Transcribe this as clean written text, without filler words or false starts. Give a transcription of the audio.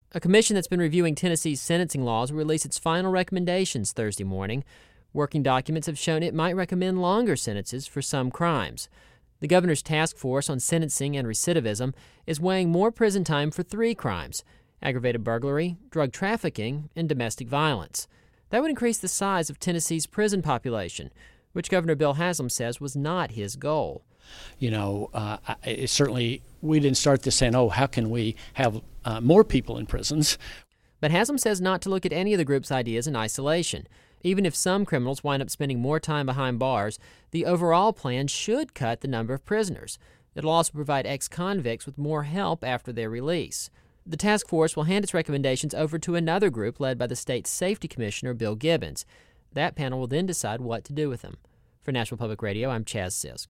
A commission that's been reviewing Tennessee's sentencing laws will release its final recommendations Thursday morning. Working documents have shown it might recommend longer sentences for some crimes. The governor's task force on sentencing and recidivism is weighing more prison time for 3 crimes: aggravated burglary, drug trafficking, and domestic violence. That would increase the size of Tennessee's prison population, which Governor Bill Haslam says was not his goal. Certainly we didn't start this saying, how can we have more people in prisons? But Haslam says not to look at any of the group's ideas in isolation. Even if some criminals wind up spending more time behind bars, the overall plan should cut the number of prisoners. It'll also provide ex-convicts with more help after their release. The task force will hand its recommendations over to another group led by the state's safety commissioner, Bill Gibbons. That panel will then decide what to do with them. For Nashville Public Radio, I'm Chaz Sisk.